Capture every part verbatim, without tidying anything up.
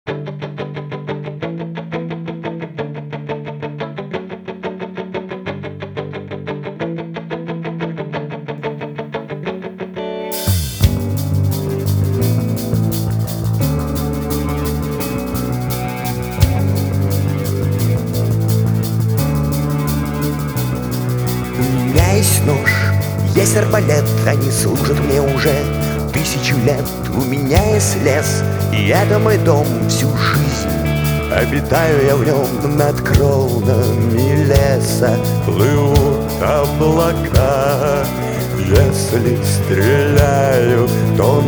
Есть нож, есть арбалет, они служат мне уже тысячу лет. У меня есть лес, и это мой дом всю жизнь. Обитаю я в нем над кронами леса. Плывут облака. Если стреляю, то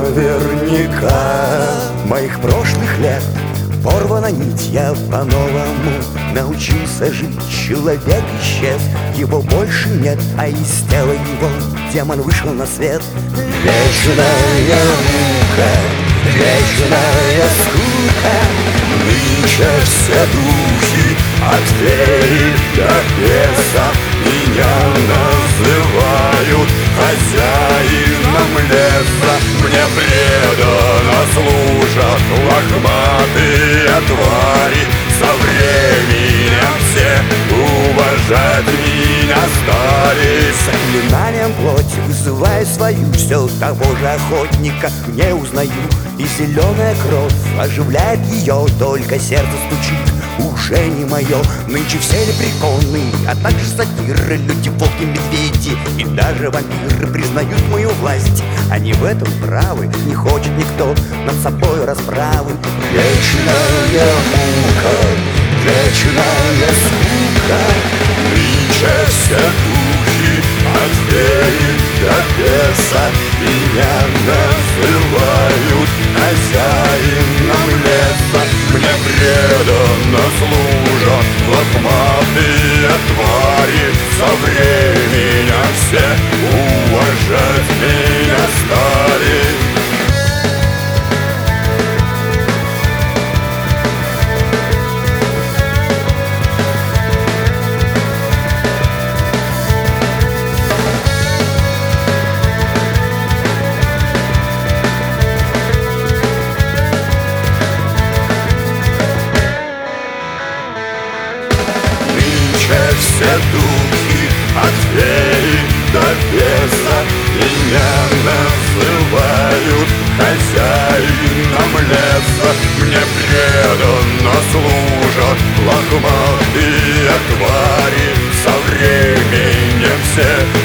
наверняка. Моих прошлых лет порвана нить, я по-новому научился жить. Человек исчез, его больше нет, а из тела его демон вышел на свет. Вечная мука, вечная скука. Нынче все духи от феи до беса меня называют хозяином леса. Мне преданно служат лохматые твари. Со временем все уважать меня стали. Заклинанием плоти вызываю свою, все того же охотника не узнаю. И зеленая кровь оживляет ее, только сердце стучит, уже не мое. Нынче все лепреконы, а также сатиры, люди, волки, медведи и даже вампиры признают мою власть. Они в этом правы, не хочет никто над собой расправы. Вечная мука, вечная скука. Нынче все духи от феи до беса меня называют хозяином леса. Мне преданно служат лохматые твари. Со временем все уважать меня стали. Все духи от феи до беса меня называют хозяином леса. Мне преданно служат лохматые твари. Со временем все